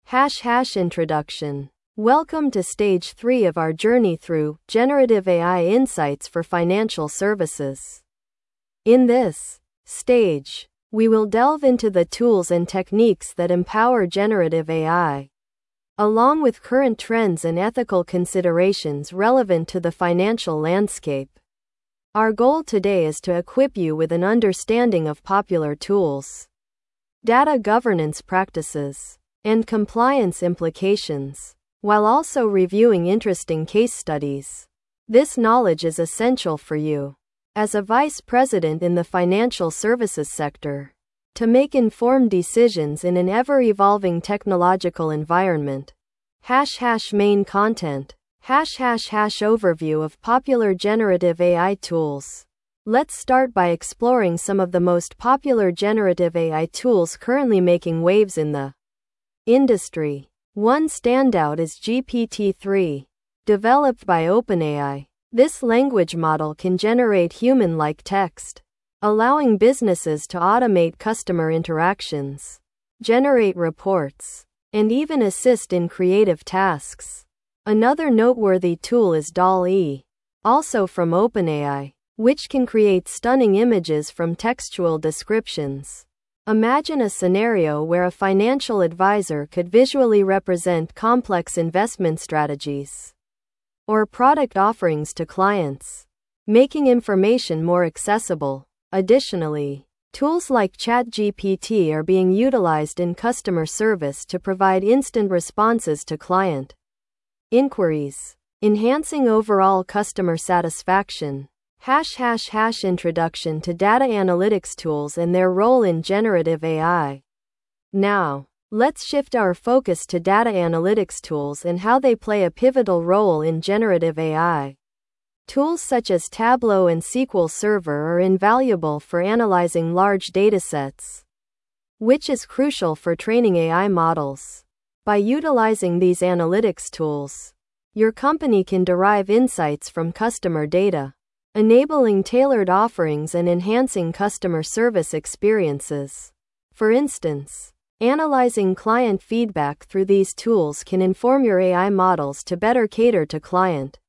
Introduction. Welcome to Stage 3 of our journey through Generative AI Insights for Financial Services. In this stage, we will delve into the tools and techniques that empower generative AI, along with current trends and ethical considerations relevant to the financial landscape. Our goal today is to equip you with an understanding of popular tools, data governance practices, and compliance implications, while also reviewing interesting case studies. This knowledge is essential for you, as a vice president in the financial services sector, to make informed decisions in an ever-evolving technological environment. Main content. Overview of popular generative AI tools. Let's start by exploring some of the most popular generative AI tools currently making waves in the industry. One standout is GPT-3, developed by OpenAI. This language model can generate human-like text, allowing businesses to automate customer interactions, generate reports, and even assist in creative tasks. Another noteworthy tool is DALL-E, also from OpenAI, which can create stunning images from textual descriptions. Imagine a scenario where a financial advisor could visually represent complex investment strategies or product offerings to clients, making information more accessible. Additionally, tools like ChatGPT are being utilized in customer service to provide instant responses to client inquiries, enhancing overall customer satisfaction. Introduction to data analytics tools and their role in generative AI. Now, let's shift our focus to data analytics tools and how they play a pivotal role in generative AI. Tools such as Tableau and SQL Server are invaluable for analyzing large datasets, which is crucial for training AI models. By utilizing these analytics tools, your company can derive insights from customer data, enabling tailored offerings and enhancing customer service experiences. For instance, analyzing client feedback through these tools can inform your AI models to better cater to client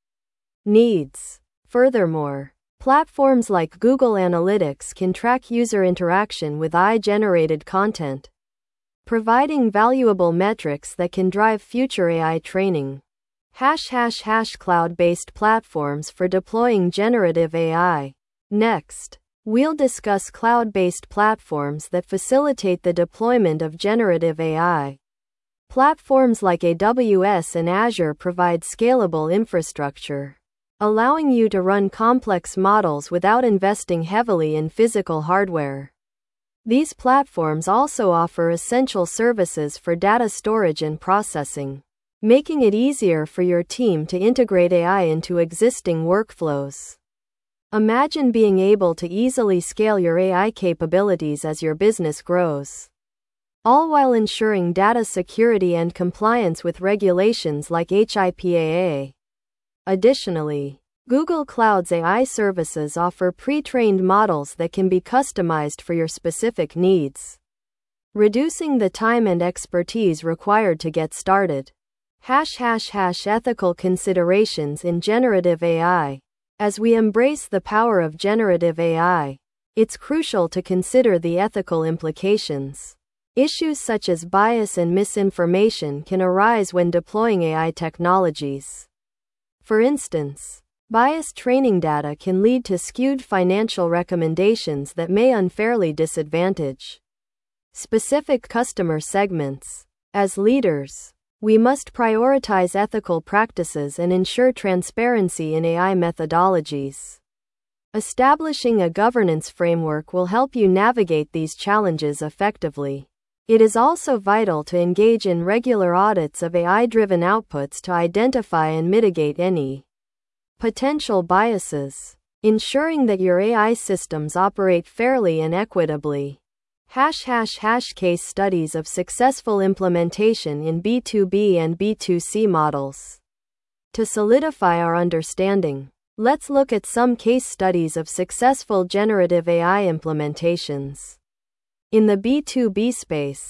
needs. Furthermore, platforms like Google Analytics can track user interaction with AI-generated content, providing valuable metrics that can drive future AI training. Cloud-based platforms for deploying generative AI. Next, we'll discuss cloud-based platforms that facilitate the deployment of generative AI. Platforms like AWS and Azure provide scalable infrastructure, allowing you to run complex models without investing heavily in physical hardware. These platforms also offer essential services for data storage and processing, making it easier for your team to integrate AI into existing workflows. Imagine being able to easily scale your AI capabilities as your business grows, all while ensuring data security and compliance with regulations like HIPAA. Additionally, Google Cloud's AI services offer pre-trained models that can be customized for your specific needs, reducing the time and expertise required to get started. Ethical considerations in generative AI. As we embrace the power of generative AI, it's crucial to consider the ethical implications. Issues such as bias and misinformation can arise when deploying AI technologies. For instance, biased training data can lead to skewed financial recommendations that may unfairly disadvantage specific customer segments. As leaders, we must prioritize ethical practices and ensure transparency in AI methodologies. Establishing a governance framework will help you navigate these challenges effectively. It is also vital to engage in regular audits of AI-driven outputs to identify and mitigate any potential biases, ensuring that your AI systems operate fairly and equitably. Case studies of successful implementation in B2B and B2C models. To solidify our understanding, let's look at some case studies of successful generative AI implementations. In the B2B space,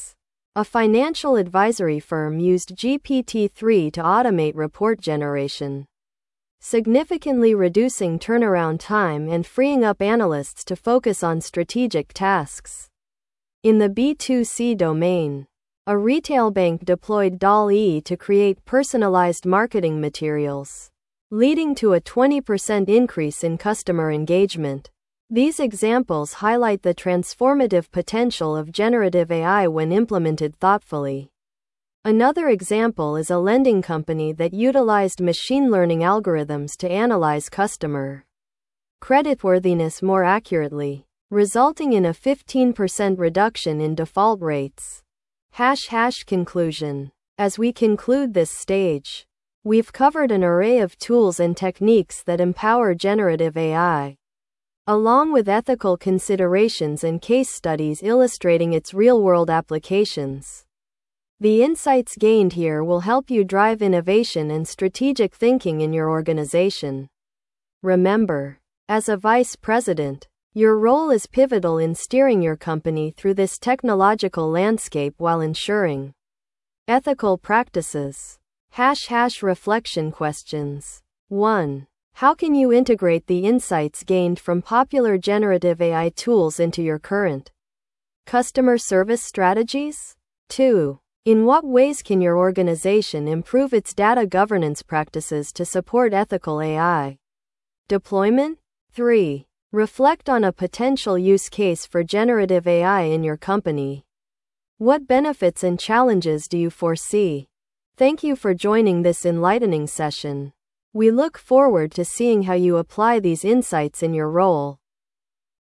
A financial advisory firm used GPT-3 to automate report generation, significantly reducing turnaround time and freeing up analysts to focus on strategic tasks. In the B2C domain, a retail bank deployed DALL-E to create personalized marketing materials, leading to a 20% increase in customer engagement. These examples highlight the transformative potential of generative AI when implemented thoughtfully. Another example is a lending company that utilized machine learning algorithms to analyze customer creditworthiness more accurately, resulting in a 15% reduction in default rates. Conclusion. As we conclude this stage, we've covered an array of tools and techniques that empower generative AI, along with ethical considerations and case studies illustrating its real-world applications. The insights gained here will help you drive innovation and strategic thinking in your organization. Remember, as a vice president, your role is pivotal in steering your company through this technological landscape while ensuring ethical practices. Reflection questions. 1. How can you integrate the insights gained from popular generative AI tools into your current customer service strategies? 2. In what ways can your organization improve its data governance practices to support ethical AI deployment? 3. Reflect on a potential use case for generative AI in your company. What benefits and challenges do you foresee? Thank you for joining this enlightening session. We look forward to seeing how you apply these insights in your role.